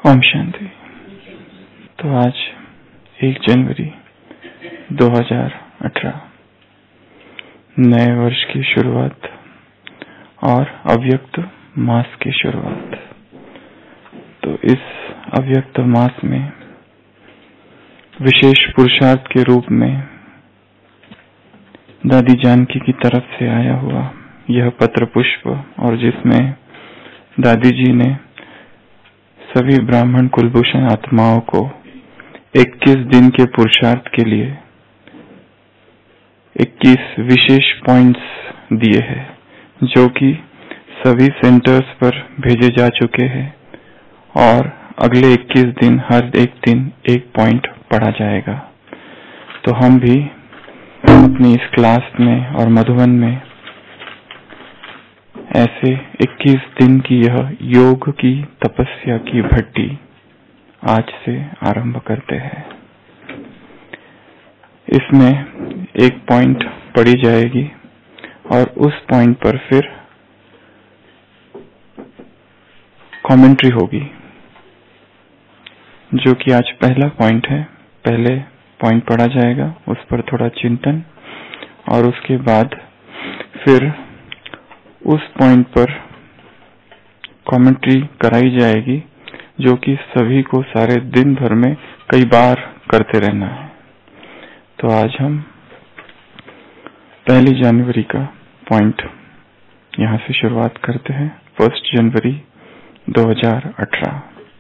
ओम शांति। तो आज 1 जनवरी 2018 नए वर्ष की शुरुआत और अव्यक्त मास की शुरुआत। तो इस अव्यक्त मास में विशेष पुरुषार्थ के रूप में दादी जानकी की तरफ से आया हुआ यह पत्र पुष्प, और जिसमें दादी जी ने सभी ब्राह्मण कुलभूषण आत्माओं को 21 दिन के पुरुषार्थ के लिए 21 विशेष पॉइंट्स दिए हैं, जो कि सभी सेंटर्स पर भेजे जा चुके हैं और अगले 21 दिन हर एक दिन एक पॉइंट पढ़ा जाएगा। तो हम भी अपनी इस क्लास में और मधुबन में ऐसे 21 दिन की यह योग की तपस्या की भट्टी आज से आरंभ करते हैं। इसमें एक पॉइंट पढ़ी जाएगी और उस पॉइंट पर फिर कमेंट्री होगी, जो कि आज पहला पॉइंट है। पहले पॉइंट पढ़ा जाएगा, उस पर थोड़ा चिंतन, और उसके बाद फिर उस पॉइंट पर कमेंट्री कराई जाएगी, जो कि सभी को सारे दिन भर में कई बार करते रहना है। तो आज हम 1 जनवरी का पॉइंट यहां से शुरुआत करते हैं। 1 जनवरी 2018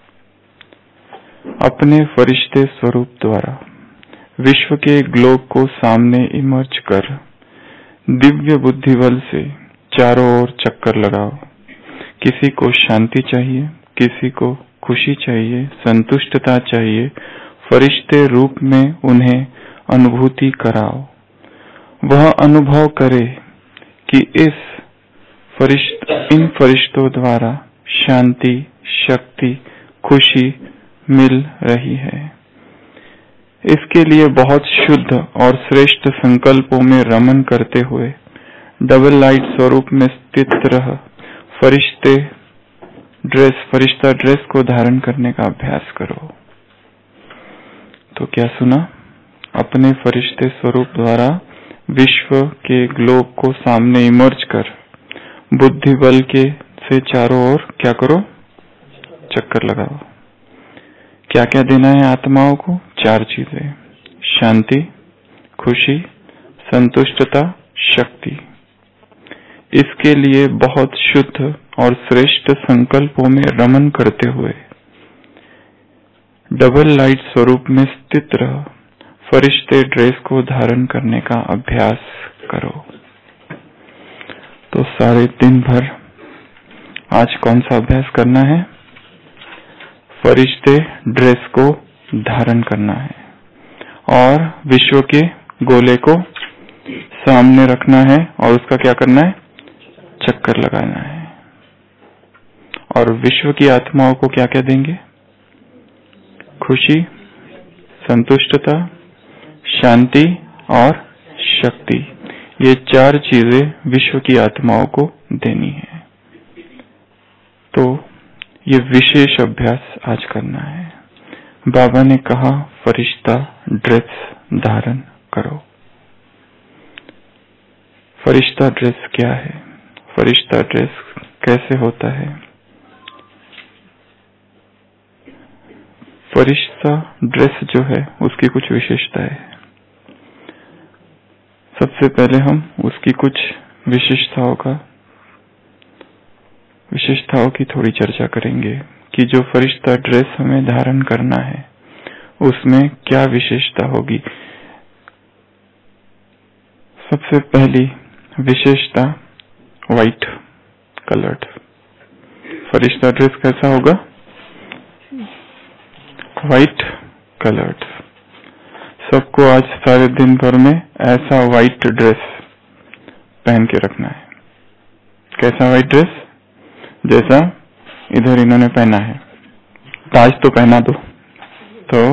अपने फरिश्ते स्वरूप द्वारा विश्व के ग्लोब को सामने इमर्ज कर दिव्य बुद्धि बल से चारों ओर चक्कर लगाओ। किसी को शांति चाहिए, किसी को खुशी चाहिए, संतुष्टता चाहिए, फरिश्ते रूप में उन्हें अनुभूति कराओ। वह अनुभव करे कि इन फरिश्तों द्वारा शांति, शक्ति, खुशी मिल रही है। इसके लिए बहुत शुद्ध और श्रेष्ठ संकल्पों में रमन करते हुए डबल लाइट स्वरूप में स्थित रह फरिश्ता ड्रेस को धारण करने का अभ्यास करो। तो क्या सुना? अपने फरिश्ते स्वरूप द्वारा विश्व के ग्लोब को सामने इमर्ज कर बुद्धि बल से चारों ओर क्या करो? चक्कर लगाओ। क्या क्या देना है आत्माओं को? 4 चीजें: शांति, खुशी, संतुष्टता, शक्ति। इसके लिए बहुत शुद्ध और श्रेष्ठ संकल्पों में रमन करते हुए डबल लाइट स्वरूप में स्थित रह फरिश्ते ड्रेस को धारण करने का अभ्यास करो। तो सारे दिन भर आज कौन सा अभ्यास करना है? फरिश्ते ड्रेस को धारण करना है और विश्व के गोले को सामने रखना है और उसका क्या करना है? चक्कर लगाना है। और विश्व की आत्माओं को क्या क्या देंगे? खुशी, संतुष्टता, शांति और शक्ति। ये 4 चीजें विश्व की आत्माओं को देनी है। तो ये विशेष अभ्यास आज करना है। बाबा ने कहा फरिश्ता ड्रेस धारण करो। फरिश्ता ड्रेस क्या है? फरिश्ता ड्रेस कैसे होता है? फरिश्ता ड्रेस जो है उसकी कुछ विशेषताएं हैं। सबसे पहले हम उसकी कुछ विशेषताओं की थोड़ी चर्चा करेंगे कि जो फरिश्ता ड्रेस हमें धारण करना है उसमें क्या विशेषता होगी। सबसे पहली विशेषता व्हाइट कलर्ड। फरिश्ता ड्रेस कैसा होगा? White coloured. सबको आज सारे दिन भर में ऐसा व्हाइट ड्रेस पहन के रखना है। कैसा व्हाइट ड्रेस? जैसा इधर इन्होंने पहना है। ताज तो पहना दो। तो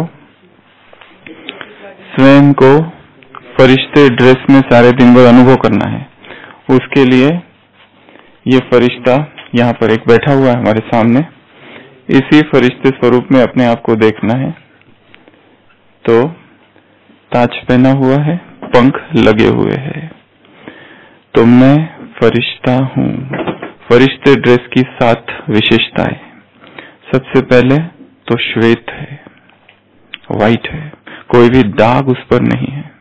स्वयं को फरिश्ते ड्रेस में सारे दिन भर अनुभव करना है। उसके लिए ये फरिश्ता यहाँ पर एक बैठा हुआ है हमारे सामने। इसी फरिश्ते स्वरूप में अपने आप को देखना है। तो ताज पहना हुआ है, पंख लगे हुए हैं, तो मैं फरिश्ता हूँ। फरिश्ते ड्रेस की 7 विशेषताएं। सबसे पहले तो श्वेत है, व्हाइट है, कोई भी दाग उस पर नहीं है।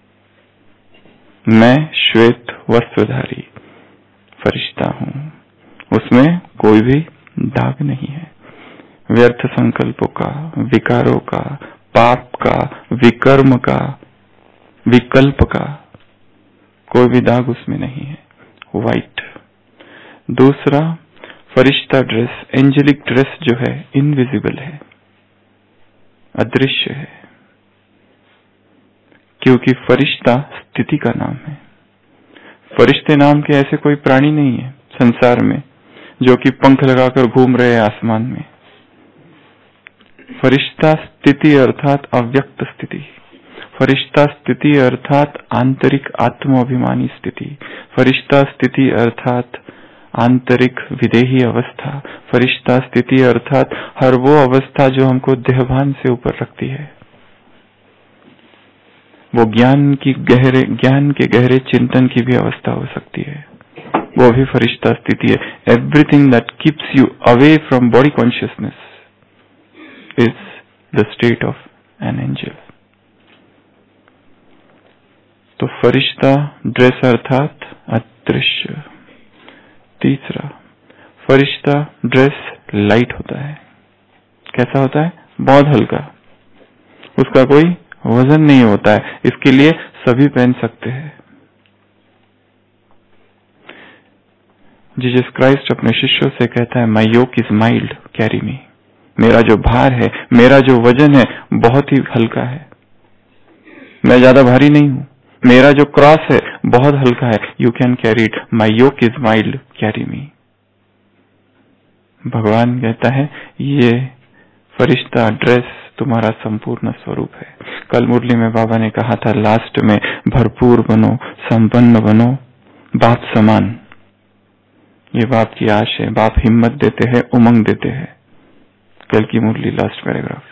मैं श्वेत वस्त्रधारी फरिश्ता हूँ, उसमें कोई भी दाग नहीं है। व्यर्थ संकल्पों का, विकारों का, पाप का, विकर्म का, विकल्प का कोई भी दाग उसमें नहीं है। व्हाइट। दूसरा, फरिश्ता ड्रेस, एंजेलिक ड्रेस जो है, इनविजिबल है, अदृश्य है, क्योंकि फरिश्ता स्थिति का नाम है। फरिश्ते नाम के ऐसे कोई प्राणी नहीं है संसार में जो कि पंख लगाकर घूम रहे आसमान में। फरिश्ता स्थिति अर्थात अव्यक्त स्थिति, फरिश्ता स्थिति अर्थात आंतरिक आत्माभिमानी स्थिति, फरिश्ता स्थिति अर्थात आंतरिक विदेही अवस्था, फरिश्ता स्थिति अर्थात हर वो अवस्था जो हमको देहभान से ऊपर रखती है। वो ज्ञान के गहरे चिंतन की भी अवस्था हो सकती है, वो भी फरिश्ता स्थिति है। Everything that keeps you away from body consciousness is the state of an angel. तो फरिश्ता ड्रेस अर्थात अदृश्य। तीसरा, फरिश्ता ड्रेस लाइट होता है। कैसा होता है? बहुत हल्का, उसका कोई वजन नहीं होता है, इसके लिए सभी पहन सकते हैं। जीसस क्राइस्ट अपने शिष्यों से कहता है, my yoke is mild, carry me. मेरा जो भार है, मेरा जो वजन है, बहुत ही हल्का है, मैं ज्यादा भारी नहीं हूं। मेरा जो क्रॉस है बहुत हल्का है, you can carry it, my yoke is mild, carry me. भगवान कहता है ये फरिश्ता ड्रेस तुम्हारा संपूर्ण स्वरूप है। कल मुरली में बाबा ने कहा था लास्ट में, भरपूर बनो, संपन्न बनो, बाप समान। ये बाप की आश है, बाप हिम्मत देते हैं, उमंग देते हैं। कल की मुरली लास्ट पैराग्राफ।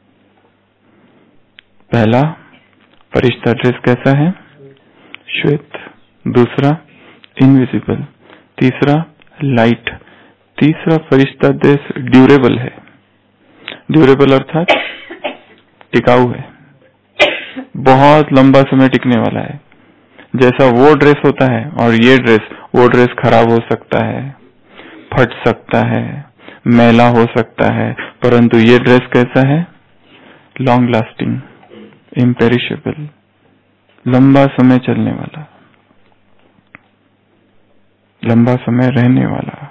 पहला, फरिश्ता ड्रेस कैसा है? श्वेत। दूसरा, इनविजिबल। तीसरा, लाइट। तीसरा, फरिश्ता ड्रेस ड्यूरेबल है। ड्यूरेबल अर्थात टिकाऊ है, बहुत लंबा समय टिकने वाला है। जैसा वो ड्रेस होता है और ये ड्रेस, वो ड्रेस खराब हो सकता है, फट सकता है, मैला हो सकता है, परंतु ये ड्रेस कैसा है? लॉन्ग लास्टिंग, इम्पेरिशेबल, लंबा समय चलने वाला, लंबा समय रहने वाला।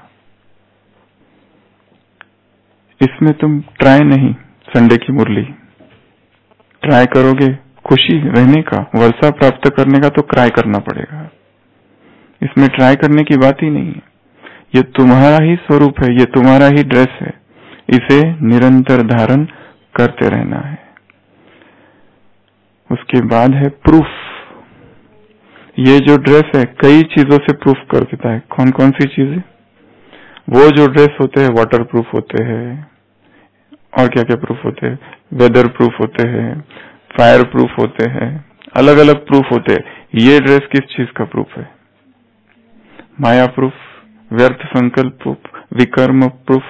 इसमें तुम ट्राई नहीं, संडे की मुरली ट्राई करोगे खुशी रहने का, वर्षा प्राप्त करने का, तो ट्राई करना पड़ेगा। इसमें ट्राई करने की बात ही नहीं है। ये तुम्हारा ही स्वरूप है, ये तुम्हारा ही ड्रेस है, इसे निरंतर धारण करते रहना है। उसके बाद है प्रूफ। ये जो ड्रेस है कई चीजों से प्रूफ कर देता है। कौन कौन सी चीजें? वो जो ड्रेस होते हैं वाटर प्रूफ होते हैं, और क्या क्या प्रूफ होते हैं? वेदर प्रूफ होते हैं, फायर प्रूफ होते हैं, अलग अलग प्रूफ होते हैं। ये ड्रेस किस चीज का प्रूफ है? माया प्रूफ, व्यर्थ संकल्प प्रूफ, विकर्म प्रूफ,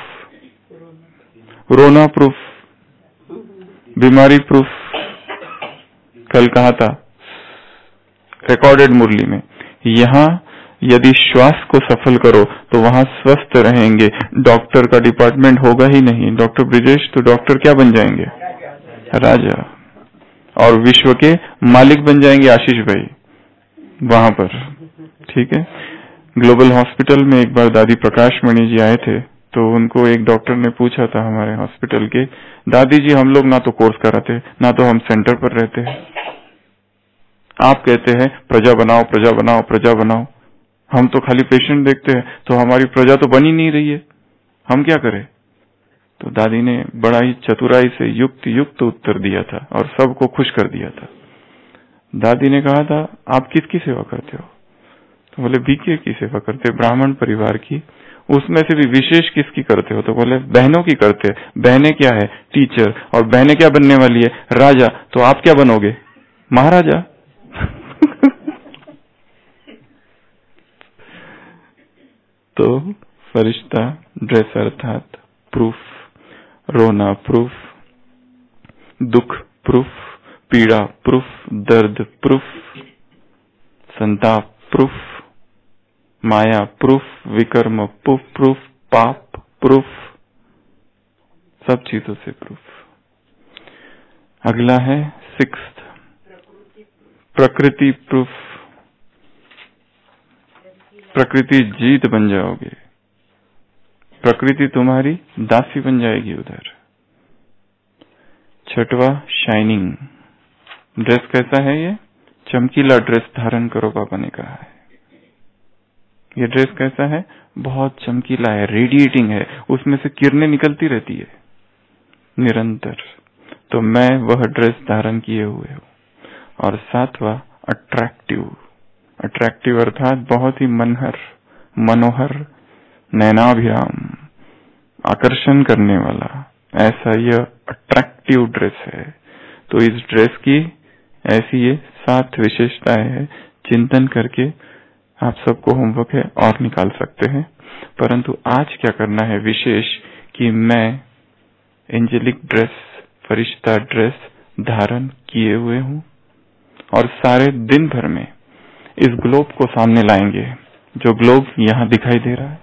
रोना प्रूफ, बीमारी प्रूफ। कल कहा था रिकॉर्डेड मुरली में, यहाँ यदि श्वास को सफल करो तो वहां स्वस्थ रहेंगे। डॉक्टर का डिपार्टमेंट होगा ही नहीं। डॉक्टर ब्रिजेश तो डॉक्टर क्या बन जाएंगे? राजा। और विश्व के मालिक बन जाएंगे आशीष भाई वहां पर। ठीक है। ग्लोबल हॉस्पिटल में एक बार दादी प्रकाश मणि जी आए थे, तो उनको एक डॉक्टर ने पूछा था हमारे हॉस्पिटल के, दादी जी हम लोग ना तो कोर्स कराते, ना तो हम सेंटर पर रहते हैं, आप कहते हैं प्रजा बनाओ प्रजा बनाओ प्रजा बनाओ, हम तो खाली पेशेंट देखते हैं, तो हमारी प्रजा तो बन ही नहीं रही है, हम क्या करें? तो दादी ने बड़ा ही चतुराई से युक्त उत्तर दिया था और सबको खुश कर दिया था। दादी ने कहा था आप किसकी सेवा करते हो? तो बोले बीके की सेवा करते, ब्राह्मण परिवार की। उसमें से भी विशेष किसकी करते हो? तो बोले बहनों की करते हैं। बहनें क्या है? टीचर। और बहनें क्या बनने वाली है? राजा। तो आप क्या बनोगे? महाराजा। तो फरिश्ता ड्रेस अर्थात प्रूफ, रोना प्रूफ, दुख प्रूफ, पीड़ा प्रूफ, दर्द प्रूफ, संताप प्रूफ, माया प्रूफ, विकर्म प्रूफ, पाप प्रूफ, सब चीजों से प्रूफ। अगला है 6th, प्रकृति प्रूफ। प्रकृति जीत बन जाओगे, प्रकृति तुम्हारी दासी बन जाएगी उधर। 6वां शाइनिंग। ड्रेस कैसा है? ये चमकीला ड्रेस धारण करो, पापा ने कहा है। ये ड्रेस कैसा है? बहुत चमकीला है, रेडिएटिंग है, उसमें से किरणें निकलती रहती है निरंतर। तो मैं वह ड्रेस धारण किए हुए हूँ। और 7वां अट्रैक्टिव। अट्रैक्टिव अर्थात बहुत ही मनोहर, नैनाभिराम, आकर्षण करने वाला, ऐसा यह अट्रैक्टिव ड्रेस है। तो इस ड्रेस की ऐसी ये 7 विशेषताएं हैं। चिंतन करके आप सबको होमवर्क है और निकाल सकते हैं। परंतु आज क्या करना है विशेष कि मैं एंजेलिक ड्रेस, फरिश्ता ड्रेस धारण किए हुए हूँ और सारे दिन भर में इस ग्लोब को सामने लाएंगे। जो ग्लोब यहाँ दिखाई दे रहा है,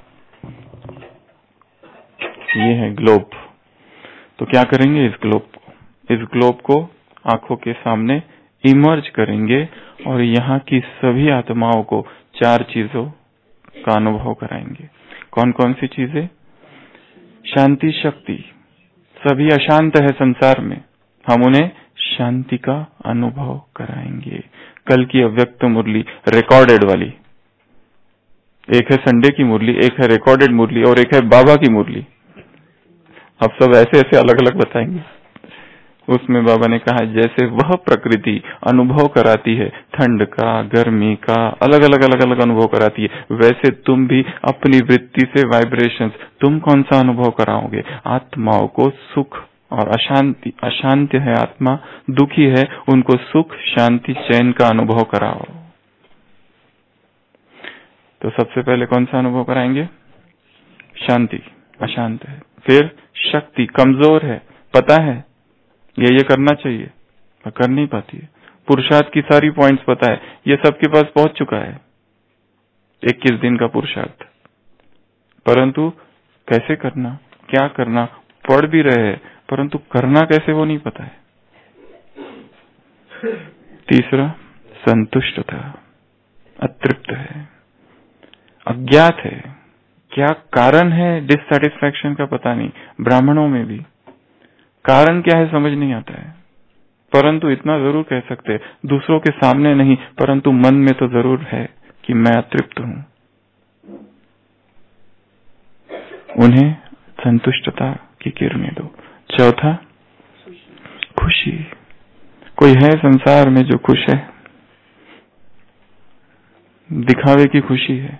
ये है ग्लोब। तो क्या करेंगे? इस ग्लोब को आंखों के सामने इमर्ज करेंगे और यहाँ की सभी आत्माओं को 4 चीजों का अनुभव कराएंगे। कौन कौन सी चीजें? शांति, शक्ति। सभी अशांत है संसार में, हम उन्हें शांति का अनुभव कराएंगे। कल की अव्यक्त मुरली रिकॉर्डेड वाली, एक है संडे की मुरली, एक है रिकॉर्डेड मुरली और एक है बाबा की मुरली। अब सब ऐसे ऐसे अलग अलग बताएंगे। उसमें बाबा ने कहा जैसे वह प्रकृति अनुभव कराती है, ठंड का, गर्मी का, अलग अलग अनुभव कराती है, वैसे तुम भी अपनी वृत्ति से वाइब्रेशंस, तुम कौन सा अनुभव कराओगे? आत्माओं को सुख और अशांति, अशांत है आत्मा, दुखी है, उनको सुख, शांति, चैन का अनुभव कराओ। तो सबसे पहले कौन सा अनुभव कराएंगे? शांति, अशांत है। फिर शक्ति, कमजोर है, पता है ये करना चाहिए पर कर नहीं पाती है। पुरुषार्थ की सारी पॉइंट्स पता है, ये सबके पास पहुंच चुका है, 21 दिन का पुरुषार्थ, परंतु कैसे करना, क्या करना, पढ़ भी रहे हैं परंतु करना कैसे वो नहीं पता है। तीसरा संतुष्टता, अतृप्त है, अज्ञात है, क्या कारण है डिससैटिस्फैक्शन का पता नहीं। ब्राह्मणों में भी कारण क्या है समझ नहीं आता है, परंतु इतना जरूर कह सकते हैं, दूसरों के सामने नहीं परंतु मन में तो जरूर है कि मैं अतृप्त हूं। उन्हें संतुष्टता की किरणें दो। चौथा खुशी। कोई है संसार में जो खुश है? दिखावे की खुशी है।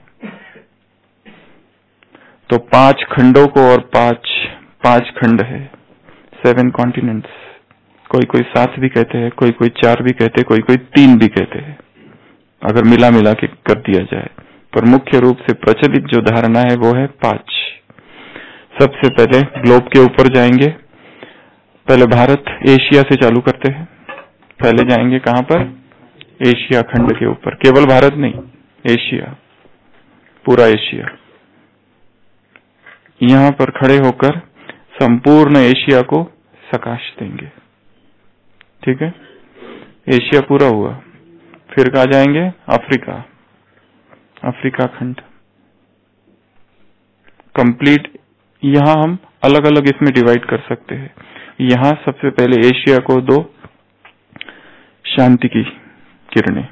तो 5 खंडों को, और 5 खंड है, 7 कॉन्टिनेंट्स। कोई 7 भी कहते हैं, कोई 4 भी कहते हैं, कोई 3 भी कहते हैं, अगर मिला के कर दिया जाए। पर मुख्य रूप से प्रचलित जो धारणा है वो है 5। सबसे पहले ग्लोब के ऊपर जाएंगे। पहले भारत, एशिया से चालू करते हैं। पहले जाएंगे कहां पर? एशिया खंड के ऊपर। केवल भारत नहीं, एशिया, पूरा एशिया। यहां पर खड़े होकर संपूर्ण एशिया को सकाश देंगे। ठीक है, एशिया पूरा हुआ। फिर कहा जाएंगे? अफ्रीका, अफ्रीका खंड कंप्लीट। यहां हम अलग अलग इसमें डिवाइड कर सकते हैं। यहां सबसे पहले एशिया को दो शांति की किरणें।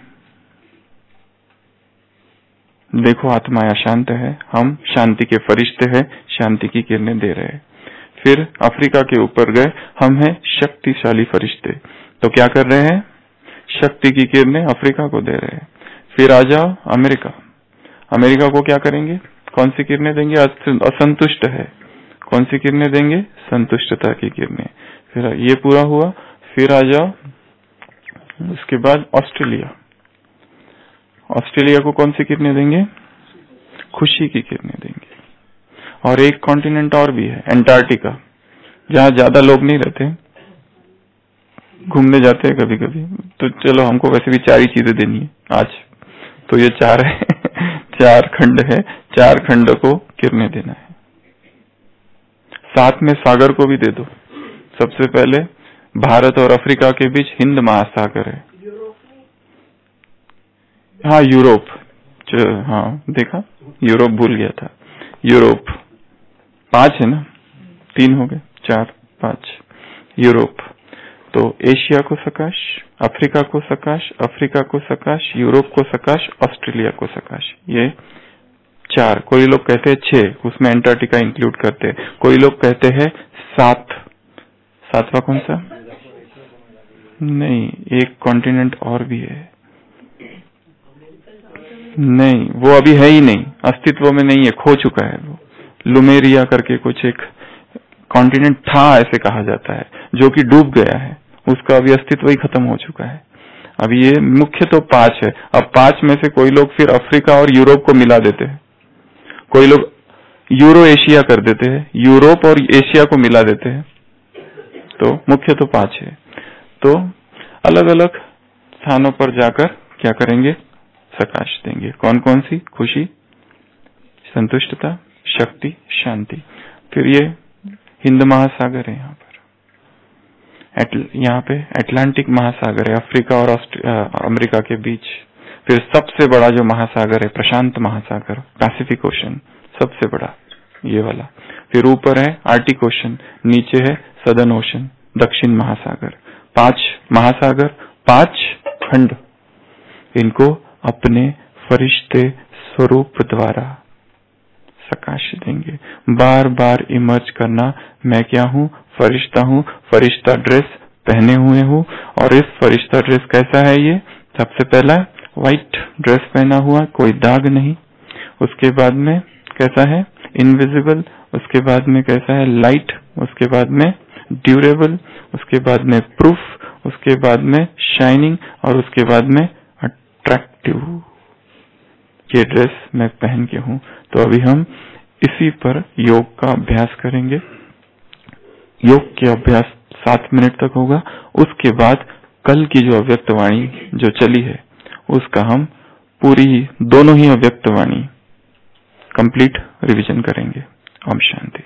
देखो आत्मा अशांत है, हम शांति के फरिश्ते हैं, शांति की किरणें दे रहे हैं। फिर अफ्रीका के ऊपर गए, हम हैं शक्तिशाली फरिश्ते, तो क्या कर रहे हैं? शक्ति की किरणें अफ्रीका को दे रहे हैं। फिर आ जाओ अमेरिका, अमेरिका को क्या करेंगे? कौन सी किरणें देंगे? असंतुष्ट है। कौन सी किरणें देंगे? संतुष्टता की किरणें। फिर ये पूरा हुआ, फिर आ जाओ उसके बाद ऑस्ट्रेलिया। ऑस्ट्रेलिया को कौन सी किरणें देंगे? खुशी की किरणें देंगे। और एक कॉन्टिनेंट और भी है, अंटार्कटिका, जहाँ ज्यादा लोग नहीं रहते, घूमने जाते हैं कभी कभी। तो चलो हमको वैसे भी 4 ही चीजें देनी है आज, तो ये 4 है 4 खंड है, 4 खंड को किरणें देना है। साथ में सागर को भी दे दो। सबसे पहले भारत और अफ्रीका के बीच हिंद महासागर है। हाँ यूरोप, हाँ देखा, यूरोप भूल गया था। यूरोप 5 है ना, 3 हो गए, 4 5। यूरोप तो एशिया को सकाश, अफ्रीका को सकाश, अफ्रीका को सकाश, यूरोप को सकाश, ऑस्ट्रेलिया को सकाश। ये 4। कोई लोग कहते हैं 6, उसमें अंटार्कटिका इंक्लूड करते हैं। कोई लोग कहते हैं 7। 7वां कौन सा? नहीं, एक कॉन्टिनेंट और भी है। नहीं, वो अभी है ही नहीं, अस्तित्व में नहीं है, खो चुका है वो। लुमेरिया करके कुछ एक कॉन्टिनेंट था, ऐसे कहा जाता है, जो कि डूब गया है, उसका अभी अस्तित्व ही खत्म हो चुका है। अब ये मुख्य तो 5 है। अब 5 में से कोई लोग फिर अफ्रीका और यूरोप को मिला देते हैं, कोई लोग यूरो एशिया कर देते हैं, यूरोप और एशिया को मिला देते हैं। तो मुख्य तो 5 है। तो अलग अलग स्थानों पर जाकर क्या करेंगे? सकाश देंगे। कौन कौन सी? खुशी, संतुष्टता, शक्ति, शांति। फिर ये हिंद महासागर है, यहाँ पे अटलांटिक महासागर है, अफ्रीका और अमेरिका के बीच। फिर सबसे बड़ा जो महासागर है प्रशांत महासागर, पैसिफिक ओशन, सबसे बड़ा ये वाला। फिर ऊपर है आर्टिक ओशन, नीचे है सदर्न ओशन, दक्षिण महासागर। 5 महासागर, 5 खंड। इनको अपने फरिश्ते स्वरूप द्वारा सकाश देंगे। बार बार इमर्ज करना, मैं क्या हूँ? फरिश्ता हूँ, फरिश्ता ड्रेस पहने हुए हूँ। और इस फरिश्ता ड्रेस कैसा है? ये सबसे पहला व्हाइट ड्रेस पहना हुआ, कोई दाग नहीं। उसके बाद में कैसा है? इनविजिबल। उसके बाद में कैसा है? लाइट। उसके बाद में ड्यूरेबल। उसके बाद में प्रूफ। उसके बाद में शाइनिंग। और उसके बाद में अट्रैक्टिव। ये ड्रेस मैं पहन के हूँ। तो अभी हम इसी पर योग का अभ्यास करेंगे। योग के अभ्यास 7 मिनट तक होगा। उसके बाद कल की जो अव्यक्त वाणी जो चली है उसका हम पूरी दोनों ही अव्यक्त वाणी कंप्लीट रिवीजन करेंगे। ओम शांति।